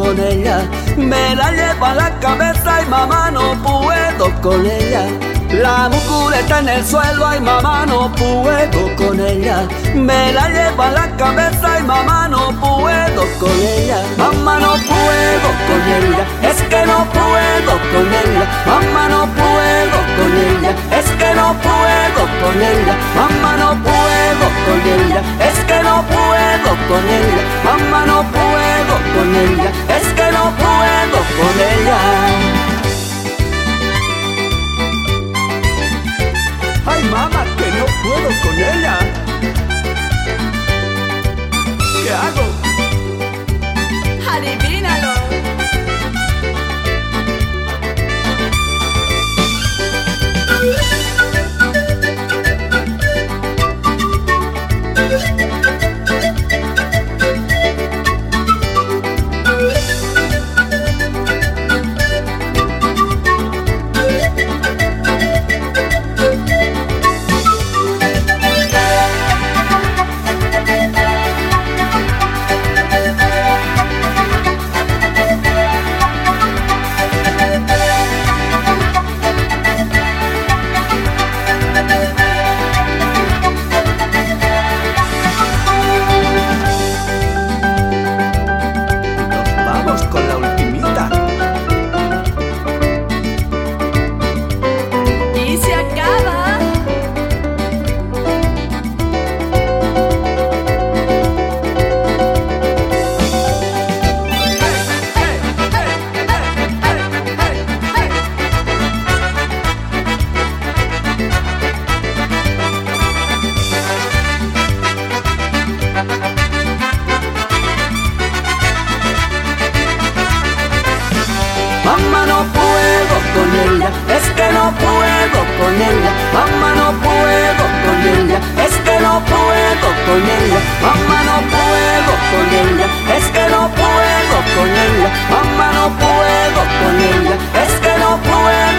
con ella. Me la llevo a la cabeza y mamá no puedo con ella. La muscula está en el suelo, ay mamá no puedo con ella. Me la llevo a la cabeza y mamá no puedo con ella. Mamá no puedo con ella, es que no puedo con ella. Mamá no puedo con ella, es que no puedo con ella. Mamá no puedo con ella, es que no puedo con ella. Mamá no puedo con ella, es que no puedo con ella. Ay mamá, que no puedo con ella. ¿Qué hago? Adivínalo. Mamá no puedo con ella, es que no puedo con ella. Mamá no puedo con ella, es que no puedo con ella. Mamá no puedo con ella, es que no puedo con ella. Mamá no puedo con ella, es que no puedo.